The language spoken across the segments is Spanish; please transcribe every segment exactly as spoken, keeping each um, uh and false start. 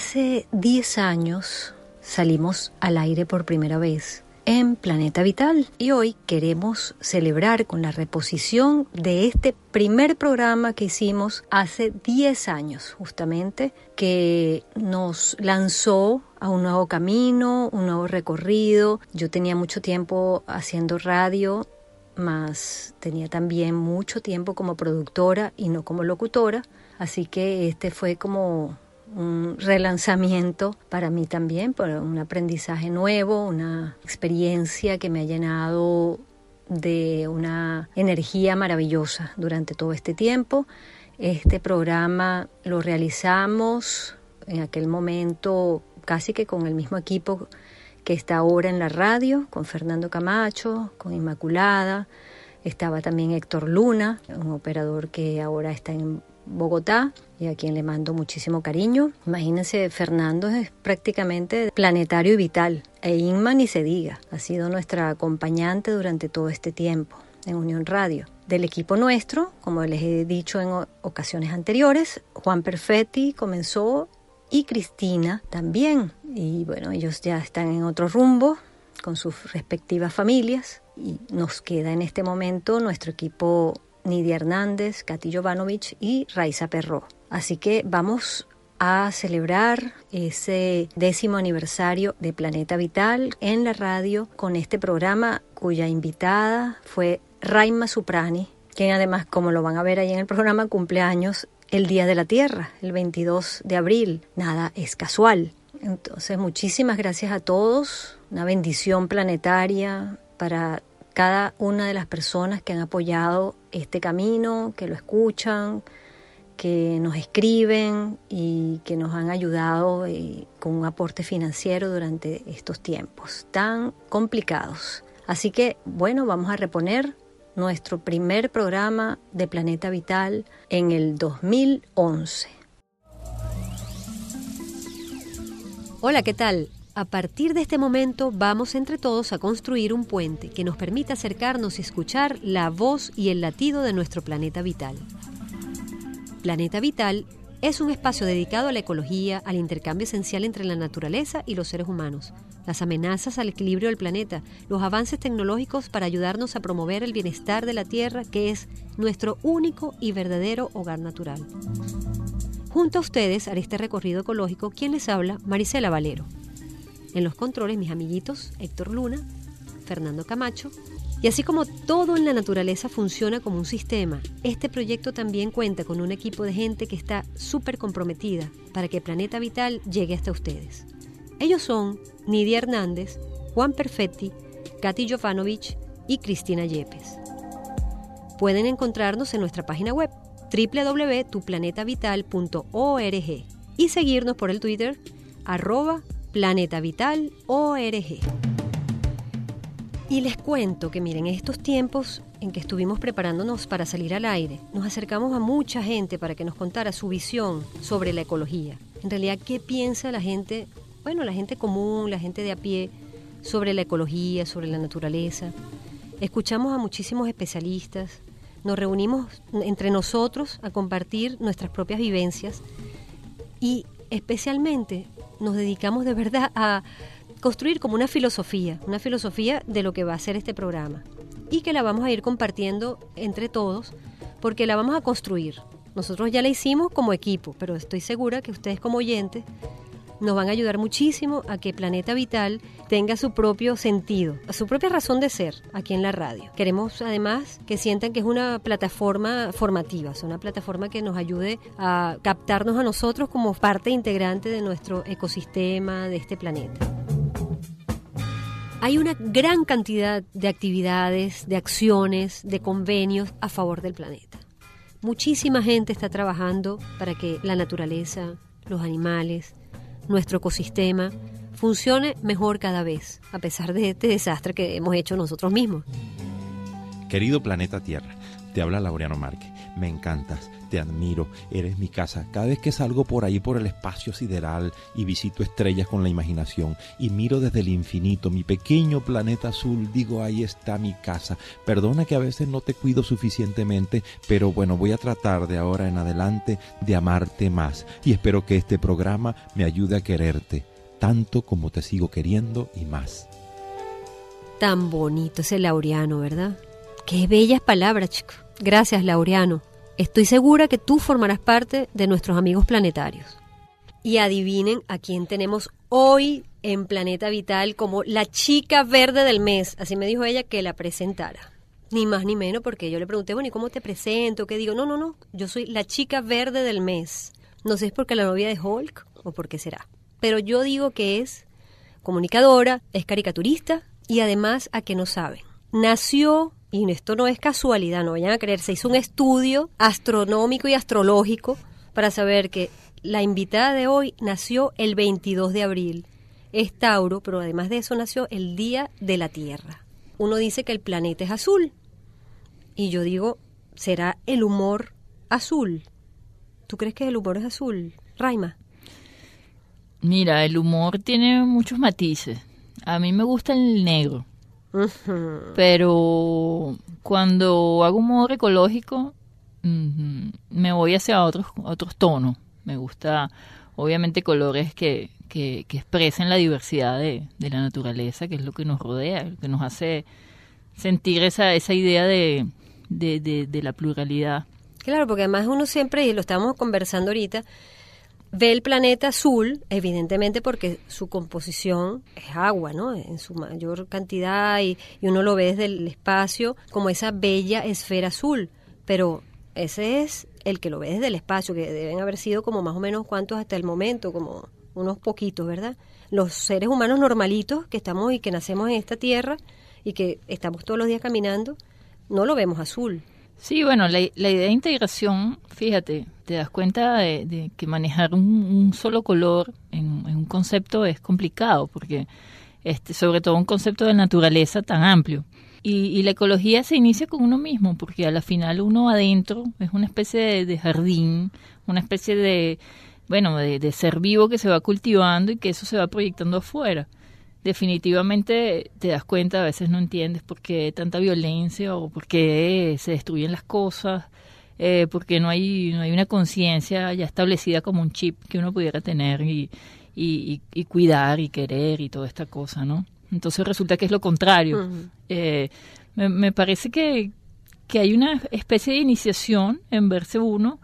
Hace diez años salimos al aire por primera vez en Planeta Vital y hoy queremos celebrar con la reposición de este primer programa que hicimos hace diez años justamente, que nos lanzó a un nuevo camino, un nuevo recorrido. Yo tenía mucho tiempo haciendo radio, más tenía también mucho tiempo como productora y no como locutora, así que este fue como un relanzamiento para mí también, por un aprendizaje nuevo, una experiencia que me ha llenado de una energía maravillosa durante todo este tiempo. Este programa lo realizamos en aquel momento casi que con el mismo equipo que está ahora en la radio, con Fernando Camacho, con Inmaculada. Estaba también Héctor Luna, un operador que ahora está en Bogotá y a quien le mando muchísimo cariño. Imagínense, Fernando es prácticamente planetario y vital, e Inma ni se diga, ha sido nuestra acompañante durante todo este tiempo en Unión Radio. Del equipo nuestro, como les he dicho en ocasiones anteriores, Juan Perfetti comenzó y Cristina también, y bueno, ellos ya están en otro rumbo con sus respectivas familias y nos queda en este momento nuestro equipo Nidia Hernández, Katy Jovanovic y Raiza Perró. Así que vamos a celebrar ese décimo aniversario de Planeta Vital en la radio con este programa cuya invitada fue Raima Suprani, quien además, como lo van a ver ahí en el programa, cumpleaños el Día de la Tierra, el veintidós de abril. Nada es casual. Entonces, muchísimas gracias a todos. Una bendición planetaria para cada una de las personas que han apoyado este camino, que lo escuchan, que nos escriben y que nos han ayudado eh, con un aporte financiero durante estos tiempos tan complicados. Así que, bueno, vamos a reponer nuestro primer programa de Planeta Vital en el dos mil once. Hola, ¿qué tal? A partir de este momento vamos entre todos a construir un puente que nos permita acercarnos y escuchar la voz y el latido de nuestro planeta vital. Planeta Vital es un espacio dedicado a la ecología, al intercambio esencial entre la naturaleza y los seres humanos, las amenazas al equilibrio del planeta, los avances tecnológicos para ayudarnos a promover el bienestar de la Tierra, que es nuestro único y verdadero hogar natural. Junto a ustedes haré este recorrido ecológico quien les habla, Marisela Valero. En los controles, mis amiguitos Héctor Luna, Fernando Camacho. Y así como todo en la naturaleza funciona como un sistema, este proyecto también cuenta con un equipo de gente que está súper comprometida para que Planeta Vital llegue hasta ustedes. Ellos son Nidia Hernández, Juan Perfetti, Katy Jovanovic y Cristina Yepes. Pueden encontrarnos en nuestra página web doble u doble u doble u punto tu planeta vital punto org y seguirnos por el Twitter arroba Planeta Vital O R G. Y les cuento que miren, en estos tiempos en que estuvimos preparándonos para salir al aire, nos acercamos a mucha gente para que nos contara su visión sobre la ecología. En realidad, ¿qué piensa la gente, bueno, la gente común, la gente de a pie, sobre la ecología, sobre la naturaleza? Escuchamos a muchísimos especialistas, nos reunimos entre nosotros a compartir nuestras propias vivencias y especialmente nos dedicamos de verdad a construir como una filosofía, una filosofía de lo que va a ser este programa y que la vamos a ir compartiendo entre todos porque la vamos a construir. Nosotros ya la hicimos como equipo, pero estoy segura que ustedes como oyentes nos van a ayudar muchísimo a que Planeta Vital tenga su propio sentido, su propia razón de ser aquí en la radio. Queremos además que sientan que es una plataforma formativa, es una plataforma que nos ayude a captarnos a nosotros como parte integrante de nuestro ecosistema, de este planeta. Hay una gran cantidad de actividades, de acciones, de convenios a favor del planeta. Muchísima gente está trabajando para que la naturaleza, los animales, nuestro ecosistema funcione mejor cada vez, a pesar de este desastre que hemos hecho nosotros mismos. Querido planeta Tierra, te habla Laureano Márquez. Me encantas, te admiro, eres mi casa. Cada vez que salgo por ahí por el espacio sideral y visito estrellas con la imaginación y miro desde el infinito mi pequeño planeta azul, digo, ahí está mi casa. Perdona que a veces no te cuido suficientemente, pero bueno, voy a tratar de ahora en adelante de amarte más y espero que este programa me ayude a quererte tanto como te sigo queriendo y más. Tan bonito ese Laureano, ¿verdad? Qué bellas palabras, chico. Gracias, Laureano. Estoy segura que tú formarás parte de nuestros amigos planetarios. Y adivinen a quién tenemos hoy en Planeta Vital como la chica verde del mes. Así me dijo ella que la presentara. Ni más ni menos, porque yo le pregunté, bueno, ¿y cómo te presento? ¿Qué digo? No, no, no. Yo soy la chica verde del mes. No sé si es porque la novia de Hulk o por qué será. Pero yo digo que es comunicadora, es caricaturista y además, ¿a qué no saben? Nació, y esto no es casualidad, no vayan a creer, se hizo un estudio astronómico y astrológico para saber que la invitada de hoy nació el veintidós de abril. Es Tauro, pero además de eso nació el Día de la Tierra. Uno dice que el planeta es azul. Y yo digo, ¿será el humor azul? ¿Tú crees que el humor es azul, Raima? Mira, el humor tiene muchos matices. A mí me gusta el negro. Uh-huh. Pero cuando hago humor ecológico, uh, me voy hacia otros otros tonos. Me gusta, obviamente, colores que, que, que expresen la diversidad de, de la naturaleza, que es lo que nos rodea, lo que nos hace sentir esa, esa idea de, de, de, de la pluralidad. Claro, porque además uno siempre, y lo estamos conversando ahorita, ve el planeta azul, evidentemente porque su composición es agua, ¿no? En su mayor cantidad, y, y uno lo ve desde el espacio como esa bella esfera azul, pero ese es el que lo ve desde el espacio, que deben haber sido como más o menos cuántos hasta el momento, como unos poquitos, ¿verdad? Los seres humanos normalitos que estamos y que nacemos en esta tierra y que estamos todos los días caminando, no lo vemos azul. Sí, bueno, la, la idea de integración, fíjate, te das cuenta de, de que manejar un, un solo color en, en un concepto es complicado, porque este, sobre todo un concepto de naturaleza tan amplio. Y, y la ecología se inicia con uno mismo, porque a la final uno adentro es una especie de, de jardín, una especie de, bueno, de, de ser vivo que se va cultivando y que eso se va proyectando afuera. Definitivamente te das cuenta, a veces no entiendes por qué tanta violencia o por qué se destruyen las cosas, eh, porque no hay no hay una conciencia ya establecida como un chip que uno pudiera tener y, y, y, y cuidar y querer y toda esta cosa, ¿no? Entonces resulta que es lo contrario. Uh-huh. Eh, me, me parece que, que hay una especie de iniciación en verse uno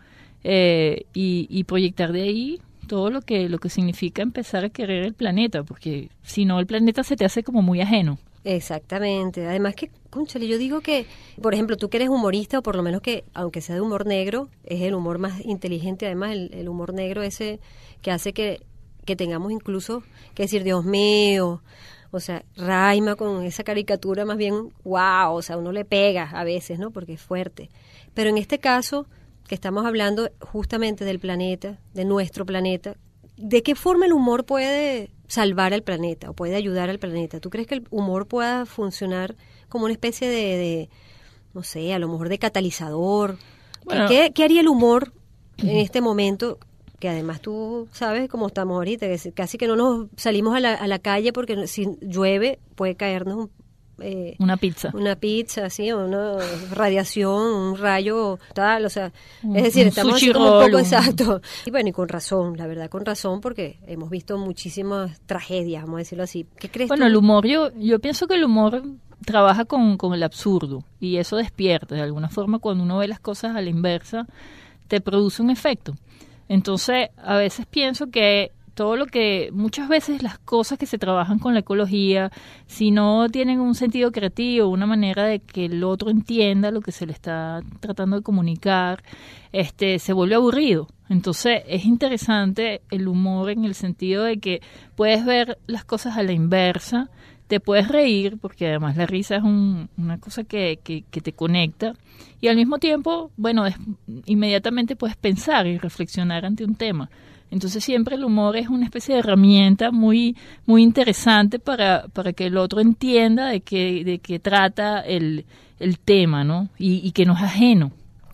eh, y, y proyectar de ahí todo lo que lo que significa empezar a querer el planeta, porque si no el planeta se te hace como muy ajeno. Exactamente. Además que, cónchale, yo digo que, por ejemplo, tú que eres humorista, o por lo menos que, aunque sea de humor negro, es el humor más inteligente, además el, el humor negro ese que hace que, que tengamos incluso que decir, Dios mío, o sea, Raima con esa caricatura más bien, wow, o sea, uno le pega a veces, ¿no? Porque es fuerte. Pero en este caso, que estamos hablando justamente del planeta, de nuestro planeta, ¿de qué forma el humor puede salvar al planeta o puede ayudar al planeta? ¿Tú crees que el humor pueda funcionar como una especie de, de no sé, a lo mejor de catalizador? Bueno, ¿Qué, ¿Qué haría el humor en este momento? Que además tú sabes cómo estamos ahorita, que casi que no nos salimos a la, a la calle porque si llueve puede caernos un Eh, una pizza una pizza, sí, o una radiación, un rayo tal, o sea, es decir, un estamos así como un poco un... exacto, y bueno, y con razón, la verdad, con razón, porque hemos visto muchísimas tragedias, vamos a decirlo así. ¿Qué crees bueno, tú? El humor, yo yo pienso que el humor trabaja con, con el absurdo, y eso despierta, de alguna forma, cuando uno ve las cosas a la inversa, te produce un efecto. Entonces, a veces pienso que todo lo que, muchas veces las cosas que se trabajan con la ecología, si no tienen un sentido creativo, una manera de que el otro entienda lo que se le está tratando de comunicar, este, se vuelve aburrido. Entonces es interesante el humor en el sentido de que puedes ver las cosas a la inversa, te puedes reír, porque además la risa es un, una cosa que, que, que te conecta, y al mismo tiempo, bueno, es, inmediatamente puedes pensar y reflexionar ante un tema. Entonces siempre el humor es una especie de herramienta muy muy interesante para, para que el otro entienda de qué de qué trata el, el tema, ¿no? Y, y que no es ajeno.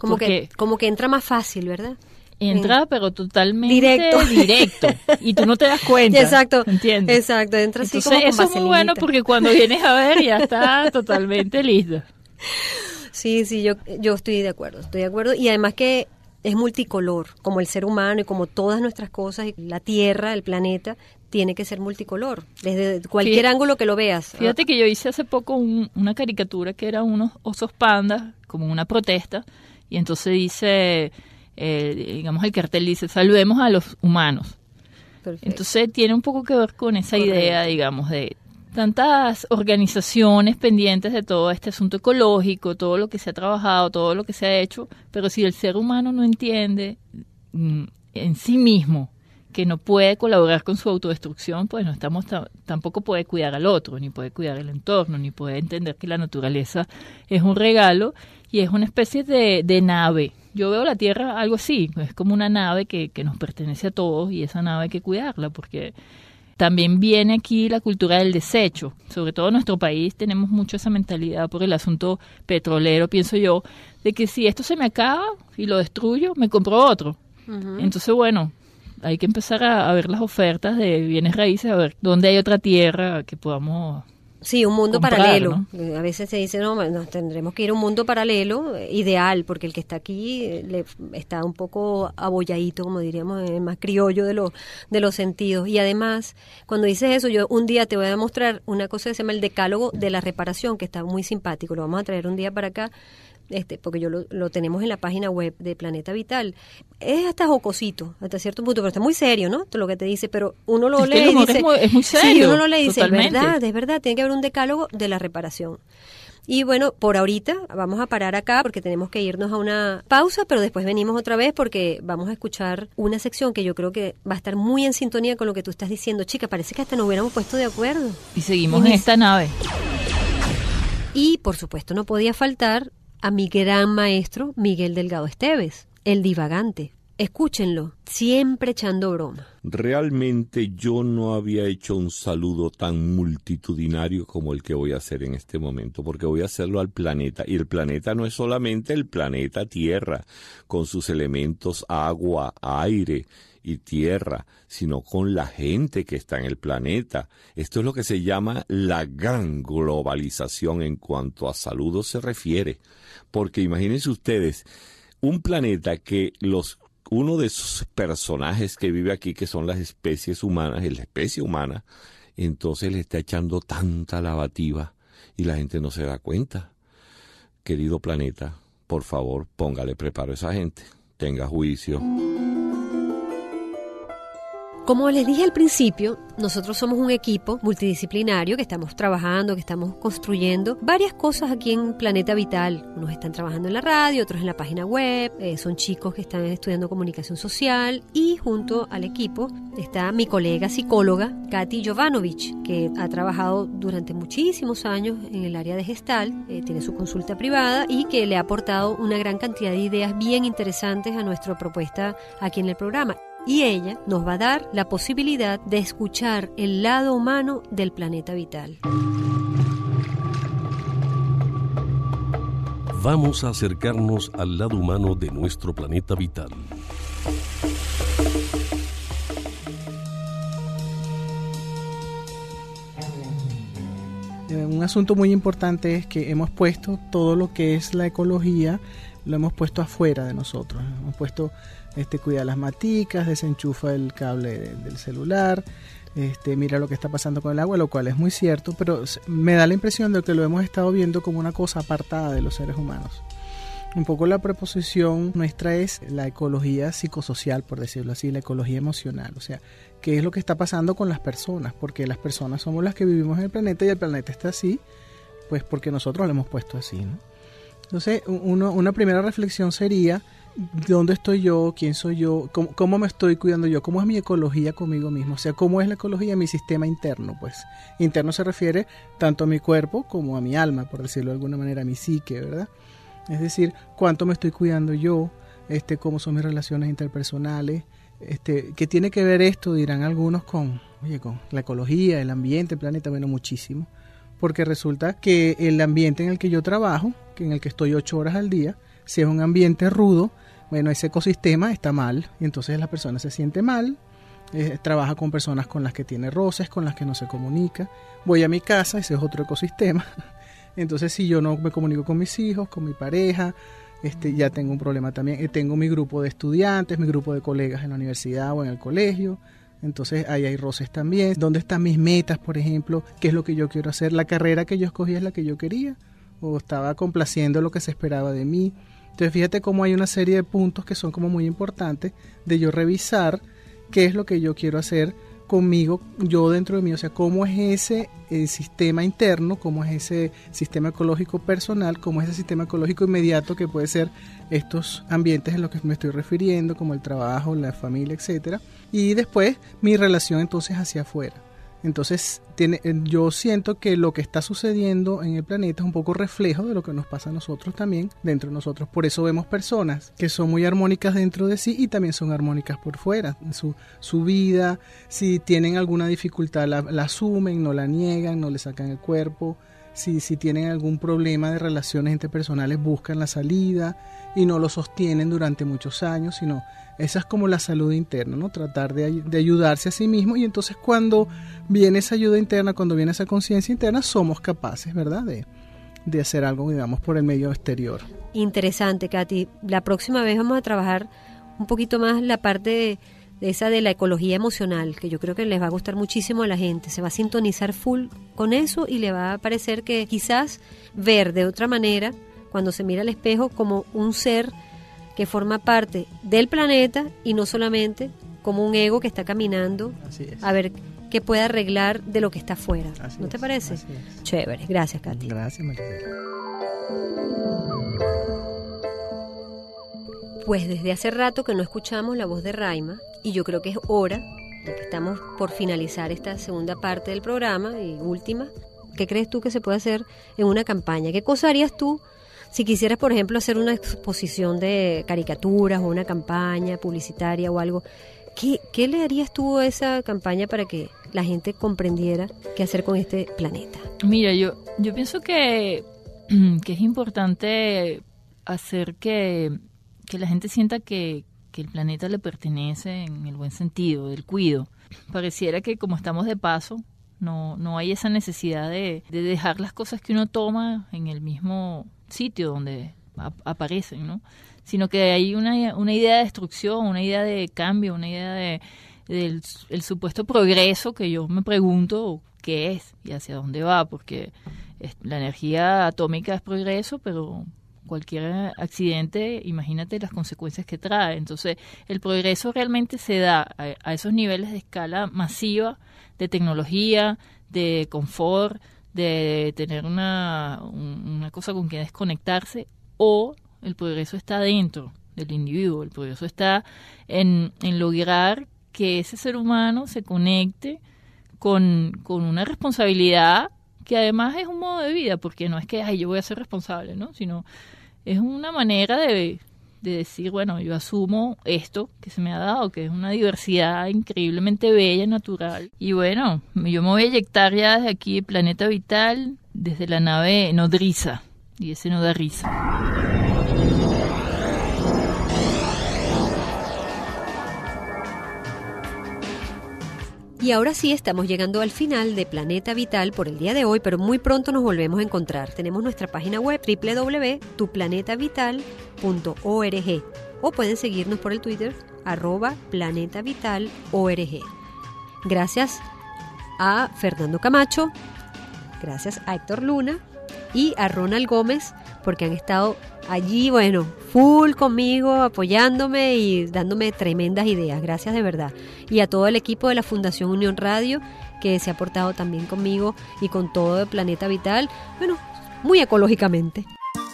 Como Porque que, como que entra más fácil, ¿verdad? entra, Eh, pero totalmente directo. directo. Y tú no te das cuenta. Exacto. ¿Entiendes? Exacto. Entra así Entonces, como con eso es muy vaselinita. bueno porque cuando vienes a ver ya está totalmente listo. Sí, sí, yo, yo estoy de acuerdo, estoy de acuerdo. Y además que es multicolor, como el ser humano y como todas nuestras cosas, y la Tierra, el planeta, tiene que ser multicolor, desde cualquier Fíjate, ángulo que lo veas. Fíjate que yo hice hace poco un, una caricatura que era unos osos pandas, como una protesta, y entonces dice, eh, digamos el cartel dice, saludemos a los humanos. Perfecto. Entonces tiene un poco que ver con esa Correcto. idea, digamos, de tantas organizaciones pendientes de todo este asunto ecológico, todo lo que se ha trabajado, todo lo que se ha hecho, pero si el ser humano no entiende mm, en sí mismo que no puede colaborar con su autodestrucción, pues no estamos ta- tampoco puede cuidar al otro, ni puede cuidar el entorno, ni puede entender que la naturaleza es un regalo y es una especie de, de nave. Yo veo la Tierra algo así, es como una nave que, que nos pertenece a todos y esa nave hay que cuidarla porque también viene aquí la cultura del desecho. Sobre todo en nuestro país tenemos mucho esa mentalidad por el asunto petrolero, pienso yo, de que si esto se me acaba y lo destruyo, me compro otro. Uh-huh. Entonces, bueno, hay que empezar a, a ver las ofertas de bienes raíces, a ver dónde hay otra tierra que podamos... Sí, un mundo comprar, paralelo. ¿no? Eh, A veces se dice, no, nos tendremos que ir a un mundo paralelo, eh, ideal, porque el que está aquí eh, le, está un poco abolladito, como diríamos, eh, más criollo de, lo, de los sentidos. Y además, cuando dices eso, yo un día te voy a mostrar una cosa que se llama el decálogo de la reparación, que está muy simpático, lo vamos a traer un día para acá, este porque yo lo, lo tenemos en la página web de Planeta Vital. Es hasta jocosito, hasta cierto punto, pero está muy serio, ¿no? Lo que te dice, pero uno lo Es que lee el y humor dice... es muy- es muy Sí, serio, uno lo lee y dice, es totalmente. verdad, es verdad, tiene que haber un decálogo de la reparación. Y bueno, por ahorita vamos a parar acá porque tenemos que irnos a una pausa, pero después venimos otra vez porque vamos a escuchar una sección que yo creo que va a estar muy en sintonía con lo que tú estás diciendo. Chica, parece que hasta nos hubiéramos puesto de acuerdo. Y seguimos Y en mis- esta nave. Y por supuesto no podía faltar a mi gran maestro Miguel Delgado Esteves, el divagante. Escúchenlo, siempre echando broma. Realmente yo no había hecho un saludo tan multitudinario como el que voy a hacer en este momento, porque voy a hacerlo al planeta. Y el planeta no es solamente el planeta Tierra, con sus elementos agua, aire y tierra, sino con la gente que está en el planeta. Esto es lo que se llama la gran globalización en cuanto a saludos se refiere. Porque imagínense ustedes, un planeta que los uno de sus personajes que vive aquí, que son las especies humanas, la especie humana, entonces le está echando tanta lavativa y la gente no se da cuenta. Querido planeta, por favor, póngale preparo a esa gente, tenga juicio. Como les dije al principio, nosotros somos un equipo multidisciplinario que estamos trabajando, que estamos construyendo varias cosas aquí en Planeta Vital. Unos están trabajando en la radio, otros en la página web, eh, son chicos que están estudiando comunicación social y junto al equipo está mi colega psicóloga Katy Jovanovic, que ha trabajado durante muchísimos años en el área de Gestal, eh, tiene su consulta privada y que le ha aportado una gran cantidad de ideas bien interesantes a nuestra propuesta aquí en el programa. Y ella nos va a dar la posibilidad de escuchar el lado humano del Planeta Vital. Vamos a acercarnos al lado humano de nuestro planeta vital. Un asunto muy importante es que hemos puesto todo lo que es la ecología, lo hemos puesto afuera de nosotros. Hemos puesto este, cuida las maticas, desenchufa el cable de, del celular, este, mira lo que está pasando con el agua, lo cual es muy cierto, pero me da la impresión de que lo hemos estado viendo como una cosa apartada de los seres humanos. Un poco la preposición nuestra es la ecología psicosocial, por decirlo así, la ecología emocional, o sea, qué es lo que está pasando con las personas, porque las personas somos las que vivimos en el planeta y el planeta está así, pues porque nosotros lo hemos puesto así, ¿no? Entonces, uno, una primera reflexión sería, ¿dónde estoy yo? ¿Quién soy yo? ¿Cómo, ¿Cómo me estoy cuidando yo? ¿Cómo es mi ecología conmigo mismo? O sea, ¿cómo es la ecología de mi sistema interno? Pues, interno se refiere tanto a mi cuerpo como a mi alma, por decirlo de alguna manera, a mi psique, ¿verdad? Es decir, ¿cuánto me estoy cuidando yo? Este, ¿cómo son mis relaciones interpersonales? Este, ¿qué tiene que ver esto? Dirán algunos con, oye, con la ecología, el ambiente, el planeta, bueno, muchísimo. Porque resulta que el ambiente en el que yo trabajo, que en el que estoy ocho horas al día, Si es un ambiente rudo, bueno, ese ecosistema está mal y entonces la persona se siente mal, eh, trabaja con personas con las que tiene roces, con las que no se comunica. Voy a mi casa, ese es otro ecosistema. Entonces, si yo no me comunico con mis hijos, con mi pareja, este, ya tengo un problema también. Eh, tengo mi grupo de estudiantes, mi grupo de colegas en la universidad o en el colegio. Entonces, ahí hay roces también. ¿Dónde están mis metas, por ejemplo? ¿Qué es lo que yo quiero hacer? ¿La carrera que yo escogí es la que yo quería? ¿O estaba complaciendo lo que se esperaba de mí? Entonces, fíjate cómo hay una serie de puntos que son como muy importantes de yo revisar qué es lo que yo quiero hacer conmigo, yo dentro de mí, o sea, cómo es ese eh, sistema interno, cómo es ese sistema ecológico personal, cómo es ese sistema ecológico inmediato que puede ser estos ambientes en los que me estoy refiriendo, como el trabajo, la familia, etcétera, y después mi relación entonces hacia afuera. Entonces, tiene, yo siento que lo que está sucediendo en el planeta es un poco reflejo de lo que nos pasa a nosotros también, dentro de nosotros. Por eso vemos personas que son muy armónicas dentro de sí y también son armónicas por fuera. Su, su vida, si tienen alguna dificultad, la, la asumen, no la niegan, no le sacan el cuerpo. Si, si tienen algún problema de relaciones interpersonales, buscan la salida y no lo sostienen durante muchos años, sino esa es como la salud interna, ¿no? Tratar de, de ayudarse a sí mismo, y entonces cuando viene esa ayuda interna, cuando viene esa conciencia interna, somos capaces, ¿verdad?, de, de hacer algo, digamos, por el medio exterior. Interesante, Katy. La próxima vez vamos a trabajar un poquito más la parte de, de esa de la ecología emocional, que yo creo que les va a gustar muchísimo a la gente. Se va a sintonizar full con eso y le va a parecer que quizás ver de otra manera, cuando se mira al espejo, como un ser que forma parte del planeta y no solamente como un ego que está caminando a ver qué puede arreglar de lo que está afuera. Así ¿No te es, parece? Así es. Chévere. Gracias, Katy. Gracias, María. Pues desde hace rato que no escuchamos la voz de Raima y yo creo que es hora, ya que estamos por finalizar esta segunda parte del programa y última. ¿Qué crees tú que se puede hacer en una campaña? ¿Qué cosa harías tú si quisieras, por ejemplo, hacer una exposición de caricaturas o una campaña publicitaria o algo? ¿Qué, qué le harías tú a esa campaña para que la gente comprendiera qué hacer con este planeta? Mira, yo, yo pienso que, que es importante hacer que, que la gente sienta que, que el planeta le pertenece en el buen sentido, del cuido. Pareciera que como estamos de paso, no, no hay esa necesidad de, de dejar las cosas que uno toma en el mismo sitio donde ap- aparecen, ¿no? Sino que hay una, una idea de destrucción, una idea de cambio, una idea de del el supuesto progreso que yo me pregunto qué es y hacia dónde va, porque es, la energía atómica es progreso, pero cualquier accidente, imagínate las consecuencias que trae. Entonces, el progreso realmente se da a, a esos niveles de escala masiva, de tecnología, de confort, de tener una, una cosa con que desconectarse, o el progreso está dentro del individuo, el progreso está en, en lograr que ese ser humano se conecte con, con una responsabilidad que además es un modo de vida, porque no es que ay, yo voy a ser responsable, ¿no? Sino es una manera de, de decir, bueno, yo asumo esto que se me ha dado, que es una diversidad increíblemente bella, natural. Y bueno, yo me voy a eyectar ya desde aquí, Planeta Vital, desde la nave nodriza, y ese no da risa. Y ahora sí estamos llegando al final de Planeta Vital por el día de hoy, pero muy pronto nos volvemos a encontrar. Tenemos nuestra página web doble u doble u doble u punto tu planeta vital punto org o pueden seguirnos por el Twitter arroba planetavitalorg. Gracias a Fernando Camacho, gracias a Héctor Luna y a Ronald Gómez porque han estado allí, bueno, full conmigo, apoyándome y dándome tremendas ideas. Gracias de verdad. Y a todo el equipo de la Fundación Unión Radio, que se ha portado también conmigo y con todo el Planeta Vital, bueno, muy ecológicamente.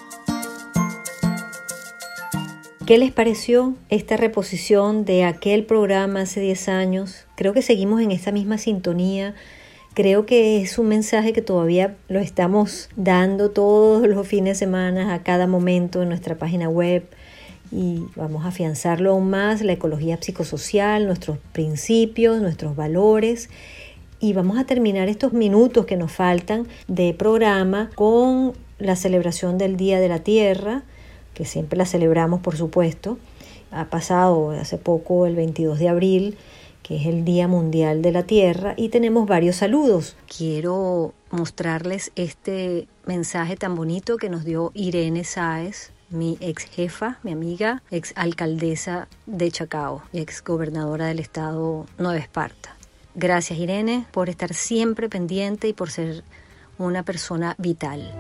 ¿Qué les pareció esta reposición de aquel programa hace diez años? Creo que seguimos en esta misma sintonía. Creo que es un mensaje que todavía lo estamos dando todos los fines de semana, a cada momento en nuestra página web, y vamos a afianzarlo aún más, la ecología psicosocial, nuestros principios, nuestros valores, y vamos a terminar estos minutos que nos faltan de programa con la celebración del Día de la Tierra, que siempre la celebramos, por supuesto. Ha pasado hace poco el veintidós de abril, que es el Día Mundial de la Tierra, y tenemos varios saludos. Quiero mostrarles este mensaje tan bonito que nos dio Irene Sáez, mi ex jefa, mi amiga, ex alcaldesa de Chacao y ex gobernadora del estado Nueva Esparta. Gracias, Irene, por estar siempre pendiente y por ser una persona vital.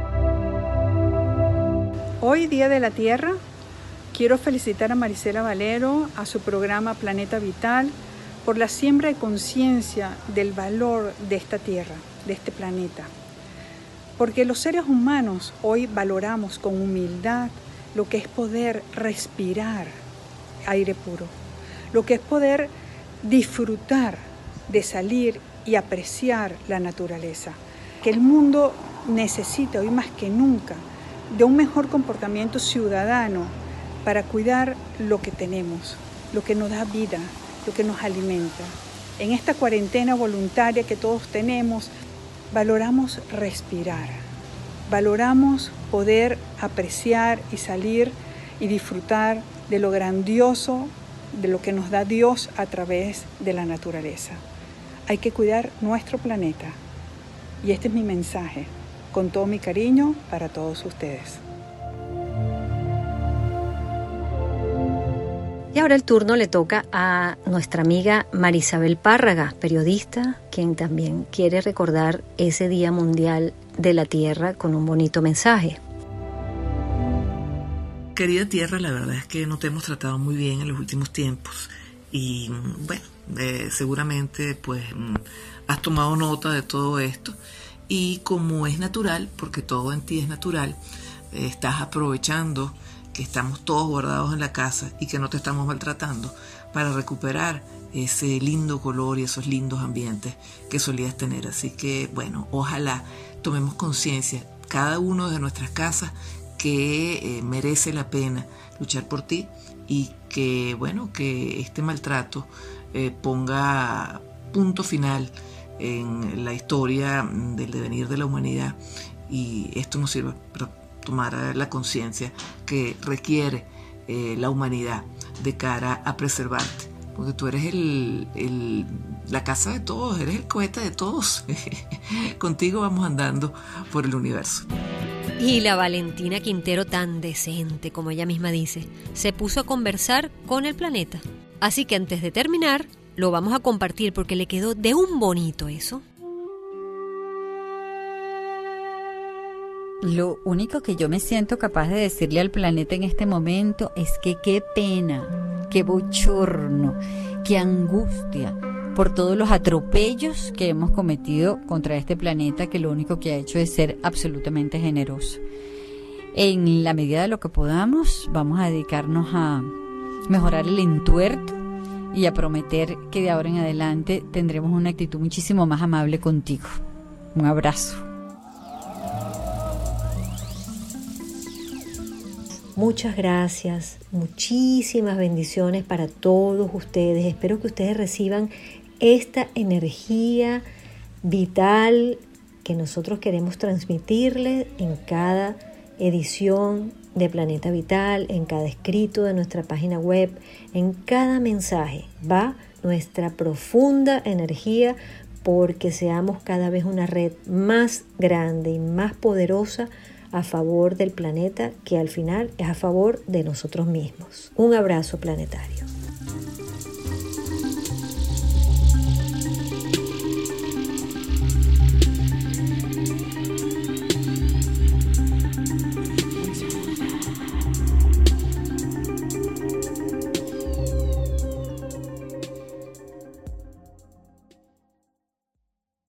Hoy, Día de la Tierra, quiero felicitar a Marisela Valero, a su programa Planeta Vital, por la siembra de conciencia del valor de esta tierra, de este planeta. Porque los seres humanos hoy valoramos con humildad lo que es poder respirar aire puro, lo que es poder disfrutar de salir y apreciar la naturaleza. Que el mundo necesita hoy más que nunca de un mejor comportamiento ciudadano para cuidar lo que tenemos, lo que nos da vida, lo que nos alimenta. En esta cuarentena voluntaria que todos tenemos, valoramos respirar, valoramos poder apreciar y salir y disfrutar de lo grandioso, de lo que nos da Dios a través de la naturaleza. Hay que cuidar nuestro planeta y este es mi mensaje, con todo mi cariño para todos ustedes. Y ahora el turno le toca a nuestra amiga Marisabel Párraga, periodista, quien también quiere recordar ese Día Mundial de la Tierra con un bonito mensaje. Querida Tierra, la verdad es que no te hemos tratado muy bien en los últimos tiempos y bueno, eh, seguramente pues has tomado nota de todo esto y como es natural, porque todo en ti es natural, eh, estás aprovechando que estamos todos guardados en la casa y que no te estamos maltratando para recuperar ese lindo color y esos lindos ambientes que solías tener. Así que, bueno, ojalá tomemos conciencia, cada uno de nuestras casas, que eh, merece la pena luchar por ti y que, bueno, que este maltrato eh, ponga punto final en la historia del devenir de la humanidad y esto nos sirva para tomar la conciencia que requiere eh, la humanidad de cara a preservarte, porque tú eres el, el, la casa de todos, eres el cohete de todos. Contigo vamos andando por el universo. Y la Valentina Quintero, tan decente como ella misma dice, se puso a conversar con el planeta. Así que antes de terminar, lo vamos a compartir porque le quedó de un bonito eso. Lo único que yo me siento capaz de decirle al planeta en este momento es que qué pena, qué bochorno, qué angustia por todos los atropellos que hemos cometido contra este planeta que lo único que ha hecho es ser absolutamente generoso. En la medida de lo que podamos, vamos a dedicarnos a mejorar el entuerto y a prometer que de ahora en adelante tendremos una actitud muchísimo más amable contigo. Un abrazo. Muchas gracias, muchísimas bendiciones para todos ustedes. Espero que ustedes reciban esta energía vital que nosotros queremos transmitirles en cada edición de Planeta Vital, en cada escrito de nuestra página web, en cada mensaje. Va nuestra profunda energía porque seamos cada vez una red más grande y más poderosa a favor del planeta, que al final es a favor de nosotros mismos. Un abrazo planetario.